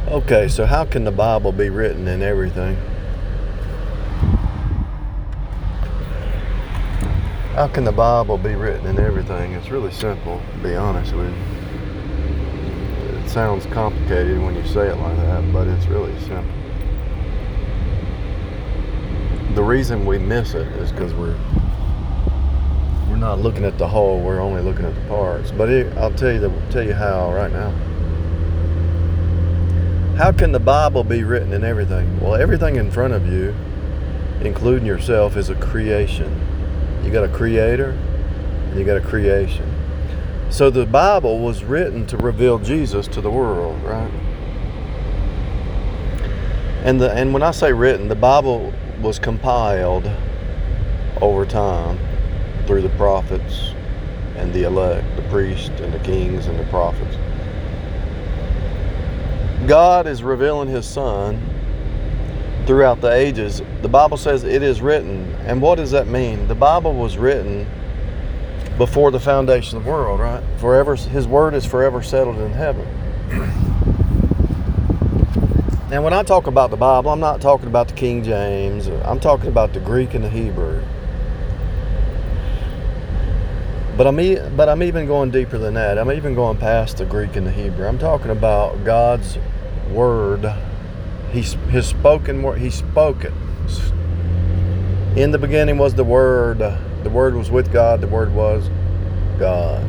Okay, so how can the Bible be written in everything? How can the Bible be written in everything? It's really simple, to be honest with you. It sounds complicated when you say it like that, but it's really simple. The reason we miss it is because we're not looking at the whole. We're only looking at the parts. But I'll tell you how right now. How can the Bible be written in everything? Well, everything in front of you, including yourself, is a creation. You got a creator and you got a creation. So the Bible was written to reveal Jesus to the world, right? And when I say written, the Bible was compiled over time through the prophets and the elect, the priests and the kings and the prophets. God is revealing His Son throughout the ages. The Bible says it is written. And what does that mean? The Bible was written before the foundation of the world, right? Forever, His word is forever settled in heaven. Now, when I talk about the Bible, I'm not talking about the King James. I'm talking about the Greek and the Hebrew. But I'm even going deeper than that. I'm even going past the Greek and the Hebrew. I'm talking about God's word. His spoken word. He spoke it. In the beginning was the Word. The Word was with God. The Word was God.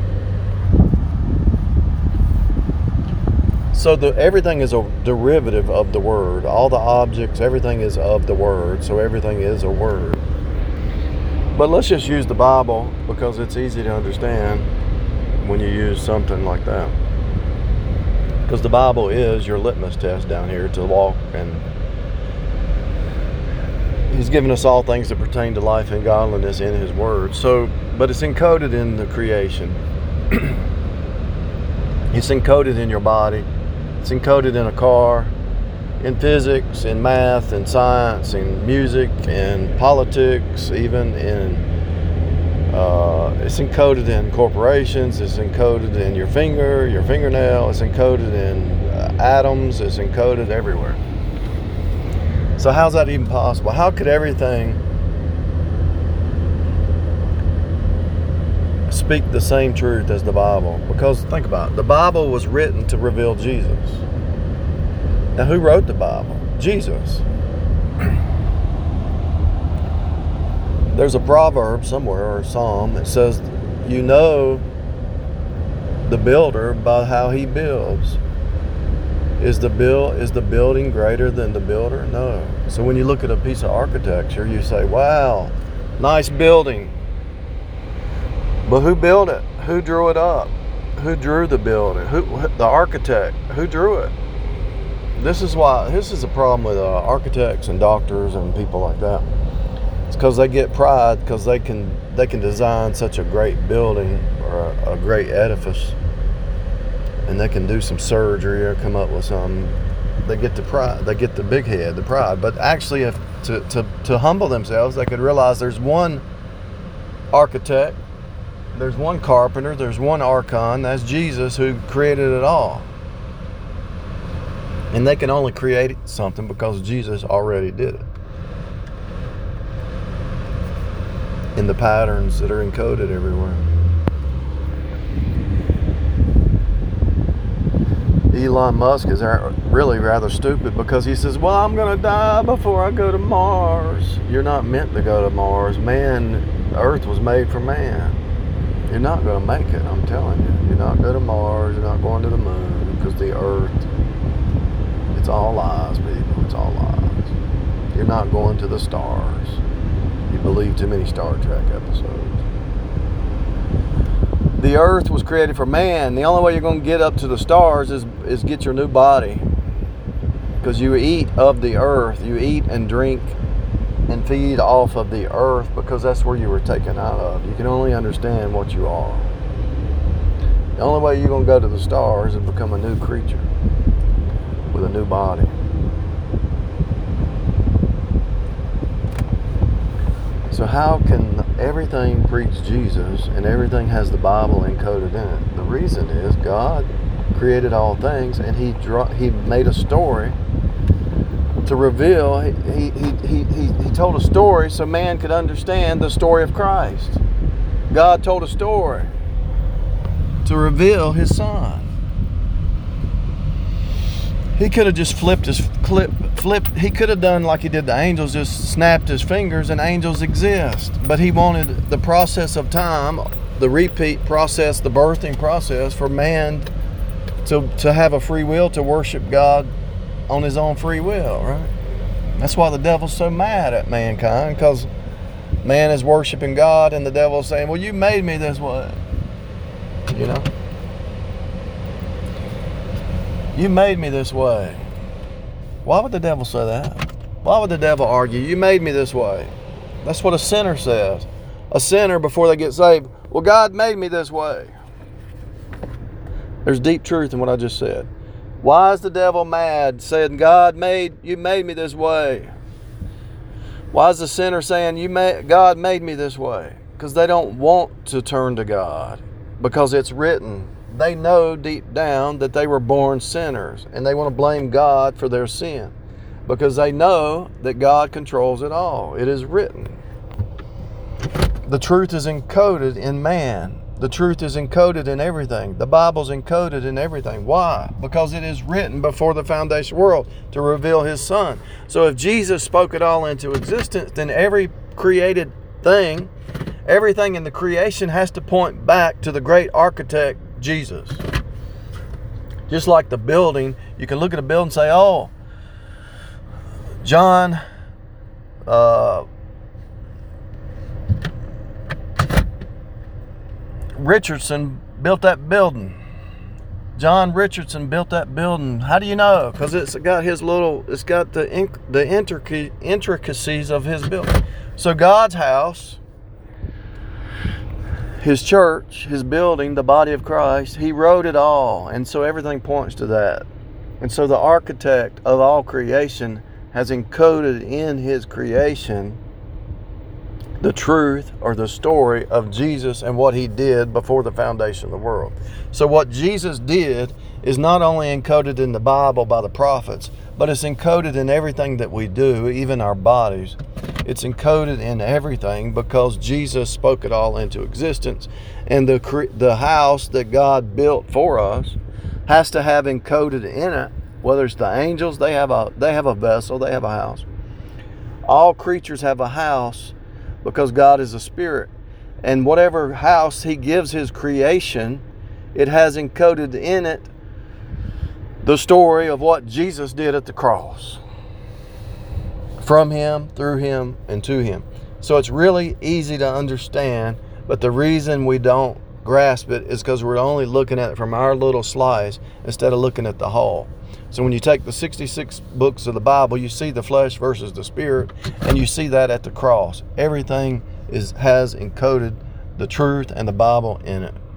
So everything is a derivative of the Word. All the objects, everything is of the Word. So everything is a word. But let's just use the Bible because it's easy to understand when you use something like that. Because the Bible is your litmus test down here to walk, and He's given us all things that pertain to life and godliness in His Word. So, but it's encoded in the creation. It's encoded in your body. It's encoded in a car, in physics, in math, in science, in music, in politics, even in it's encoded in corporations. It's encoded in your finger, your fingernail. It's encoded in atoms. It's encoded everywhere. So how's that even possible? How could everything speak the same truth as the Bible? Because think about it. The Bible was written to reveal Jesus. Now, who wrote the Bible? Jesus. There's a proverb somewhere or a psalm that says, you know the builder by how he builds. Is the building greater than the builder? No. So when you look at a piece of architecture, you say, wow, nice building. But who built it? Who drew it up? Who drew the building? The architect? Who drew it? This is a problem with architects and doctors and people like that. It's because they get pride because they can design such a great building or a great edifice, and they can do some surgery or come up with something. They get the pride. They get the big head, the pride. But actually, if to humble themselves, they could realize there's one architect, there's one carpenter, there's one archon. That's Jesus who created it all. And they can only create something because Jesus already did it. In the patterns that are encoded everywhere. Elon Musk is really rather stupid because he says, well, I'm going to die before I go to Mars. You're not meant to go to Mars. Earth was made for man. You're not going to make it, I'm telling you. You're not going to Mars. You're not going to the moon because the Earth, it's all lies, people. It's all lies. You're not going to the stars. You believe too many Star Trek episodes. The earth was created for man. The only way you're going to get up to the stars is get your new body. Because you eat of the earth. You eat and drink and feed off of the earth because that's where you were taken out of. You can only understand what you are. The only way you're going to go to the stars is become a new creature with a new body. So how can everything preach Jesus and everything has the Bible encoded in it? The reason is God created all things, and he made a story to reveal. He told a story so man could understand the story of Christ. God told a story to reveal his Son. He could have just flipped. He could have done like he did the angels, just snapped his fingers and angels exist. But he wanted the process of time, the repeat process, the birthing process for man to have a free will to worship God on his own free will, right? That's why the devil's so mad at mankind, because man is worshiping God and the devil's saying, well, you made me this way. You know? You made me this way. Why would the devil say that? Why would the devil argue, you made me this way? That's what a sinner says. A sinner, before they get saved, well, God made me this way. There's deep truth in what I just said. Why is the devil mad saying, you made me this way? Why is the sinner saying, God made me this way? Because they don't want to turn to God. Because it's written. They know deep down that they were born sinners, and they want to blame God for their sin because they know that God controls it all. It is written. The truth is encoded in man. The truth is encoded in everything. The Bible's encoded in everything. Why? Because it is written before the foundation of the world to reveal his Son. So if Jesus spoke it all into existence, then every created thing, everything in the creation has to point back to the great architect, Jesus. Just like the building, you can look at a building and say, oh, John Richardson built that building. John Richardson built that building. How do you know? Because it's got the intricacies of his building. So God's house, his church, his building, the body of Christ, he wrote it all. And so everything points to that. And so the architect of all creation has encoded in his creation the truth or the story of Jesus and what he did before the foundation of the world. So what Jesus did is not only encoded in the Bible by the prophets, but it's encoded in everything that we do, even our bodies. It's encoded in everything because Jesus spoke it all into existence. And the house that God built for us has to have encoded in it, whether it's the angels, they have a vessel, they have a house. All creatures have a house because God is a spirit. And whatever house he gives his creation, it has encoded in it the story of what Jesus did at the cross. From him, through him, and to him. So it's really easy to understand, but the reason we don't grasp it is because we're only looking at it from our little slice instead of looking at the whole. So when you take the 66 books of the Bible, you see the flesh versus the spirit, and you see that at the cross. Everything has encoded the truth and the Bible in it.